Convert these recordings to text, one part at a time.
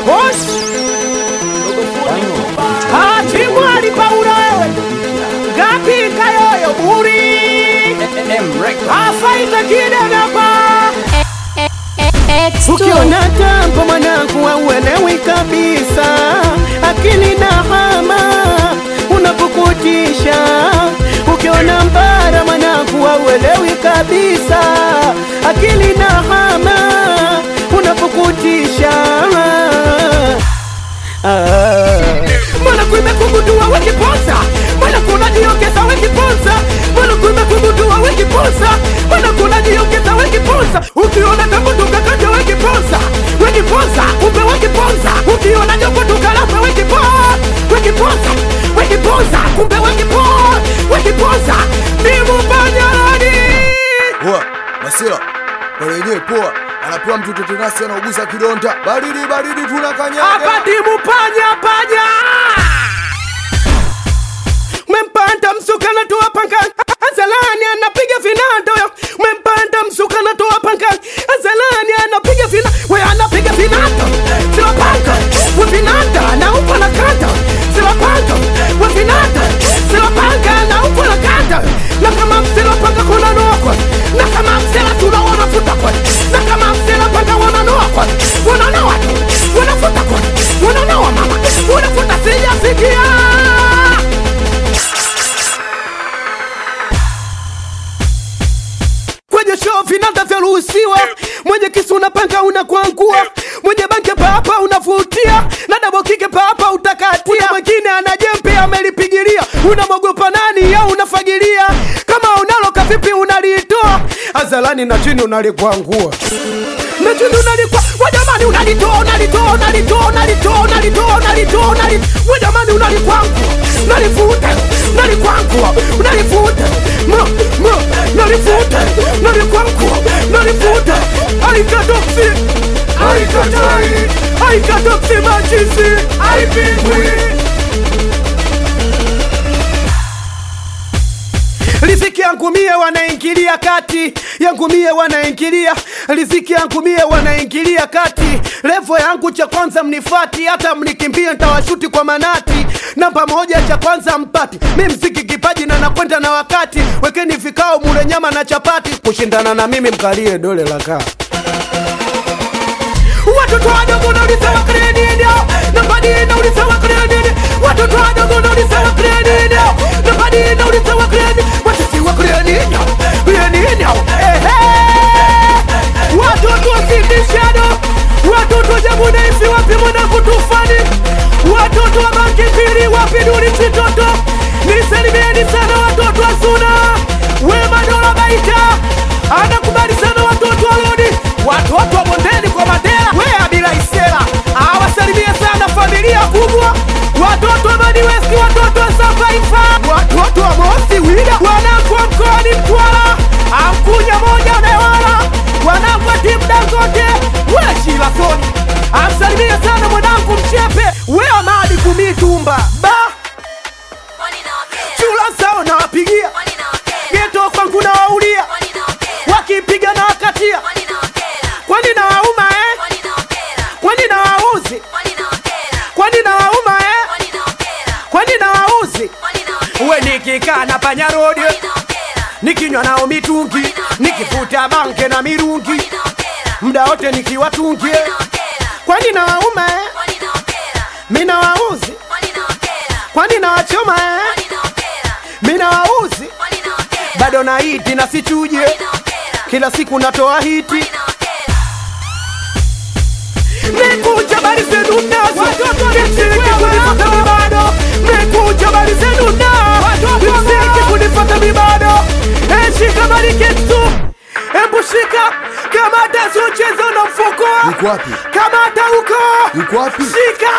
Boss Timwali Paula wewe Gapi kayoyo buri Afaita kidenapa Ukiona tampo mwanangu hauelewi kabisa, akili na hama unapukutisha. Ukiona mbara mwanangu hauelewi kabisa, akili na hama unapukutisha. Mbona kumekugundua wekiponza, mbona kunajiongeza wekiponza, mbona kumekugundua wekiponza, mbona kunajiongeza wekiponza. Ukiona tambo tukakaja wekiponza, wekiponza, kumbe wekiponza. Ukiona nyoko tukalapa wekiponza, wekiponza, wekiponza, kumbe wekiponza, wekiponza. Nimu banyarani Hoa, Masila, pale yenyewe poa. Anapewa mtu tetenasi anaugusa kidonda. Baridi baridi tunakanyaga. hapa ndimu panya panya. Mempanda msuka na toa panga Azalani anapiga vinando. Mempanda msuka na toa panga Azalani anapiga vinando. We anapiga vinando sila panga we vinanda na upo na kanda. Sila panga we vinanda sila panga na upo na kanda. Na kama msila panga kuna nokwa, na kama msila tunaona futa kwa, na kama msila panga wananoa kwa, wananoa tu, wanafuta kwa, wananoa mama, wanafuta sijasikia. Kwenye show vinanda vyaruhusiwa, mwenye kisu unapanga unakuangua, mwenye banke papa unavutia, na double kick papa utakatia. Kuna mwingine anajembe amelipigilia, unamogopa nani au unafagilia? Kama unaloka vipi unalitoa Azalani na chini unalikuangua, na chini unalikwa. Wajamani unalitoa, unalitoa, unalitoa, unalitoa, unalitoa, unalitoa, unalitoa. Wajamani unalikuangua, unalifuta, unalikuangua, unalifuta, unalifuta, unalikuangua, unalifuta. Aikatoksi, aikatai, aikatoksi machisi, aipingwi. Riziki yangu mie wanaingilia kati, yangu mie wanaingilia. Riziki yangu mie wanaingilia kati. Levo yangu cha kwanza mnifati, hata mnikimbia nitawashuti kwa manati. Namba moja cha kwanza mpati, mimi mziki kipaji na nakwenda na wakati. Wekeni vikao mule nyama na chapati, kushindana na mimi mkalie dole la kaa. Watoto wadogo nauliza wa kredi yao, na badi nauliza wa kredi. Watoto wadogo nauliza wa kredi yao, na badi nauliza wa kredi. Watasi wa kredi yao, kredi yao. Watoto wasindishado, watoto jamuna isi wapi mwana kutufani. Watoto wa banki piri wapi duri chitoto. Nisalimieni sana watoto wa Suna, Wema Dola Baita. Anakubali sana watoto wa Lodi, watoto wa Bondeni kwa Mandela. Wea bila isela, awasalimia sana familia kubwa. Watoto wa Madi West, watoto wa Safaifa, watoto wa Mosi Wida. Wanakuwa mkoani Mtwara, amkunya moja mewala. Wanakuwa timu Dangote, Weshila Soni. Amsalimia sana mwanangu Mchepe, Wea Madi Kumitumba. Ba chula sao na wapigia, geto kwangu na waulia. Wakipiga na wakatia, kwani na wauma kwani na wauzi, kwani na wauma kwani na wauzi. Uwe nikikaa na panya rodi, nikinywa nao mitungi, nikifuta banke na mirungi, mda wote nikiwatungie. Kwani na wauma mina wauzi, kwani na wachoma mina wauzi. Bado na hiti na sichuje, kila siku natoa hiti. Mekuja bali zenu nazo, msiki kunifata mibado. Mekuja bali zenu nazo, msiki kunifata mibado. Shika bali ketu, embu shika. Kamata suchezo na mfuko, Yuko wapi? kamata uko, Yuko wapi? shika.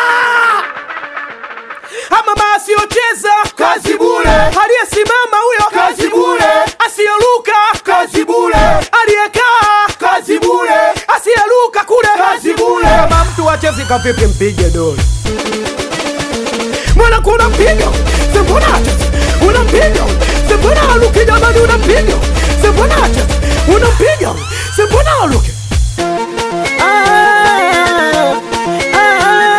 Ama masiocheza Kazi bure. aliyesimama huyo Kazi bure. asiyeruka Kazi bure. aliyekaa Kazi bure. asiyeruka kule Kazi bure. Kama mtu achezi kavipi mpige dole. Mwana kuna mpiga, sembona achezi, unampiga, sembona aluki jamani unampiga, sembona achezi, unampiga, sembona aluki.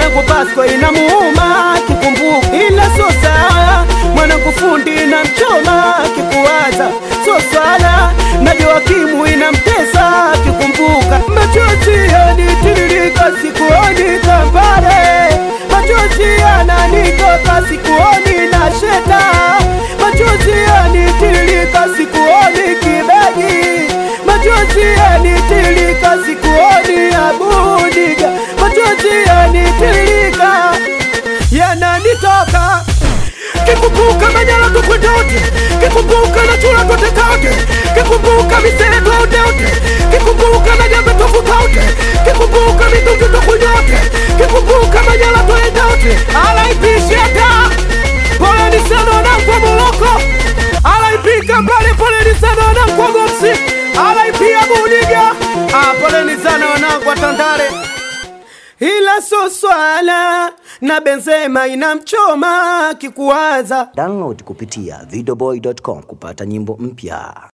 mwanangu Pasco inamuuma kikumbuka, ila sosa mwanangu Fundi inamchoma kikuwaza, sosala na Joakimu inamtesa kikumbuka. Machozi yanitiririka sikuoni Kambale, machozi yananitoka sikuoni Nasheta, machozi yanitiririka sikuoni Kibegi, machozi yanitiririka sikuoni Abudiga, machozi yanitiririka yananitoka kikumbuka. Manyala tukwendote kikumbuka, na chula tote kaute kikumbuka, misele tuote kikumbuka, na jambe tofukaute kikumbuka, mitungi tokunyote kikumbuka, Manyala tuendote. R.I.P. Sheta, pole ni sana wanangu wa Moloko. R.I.P. Kambale, pole ni sana wanangu wa Gomsi. R.I.P. Abudiga, pole ni sana wanangu wa Tandale. Ila so swala na Benzema inamchoma kikuwaza. Download kupitia videoboy.com kupata nyimbo mpya.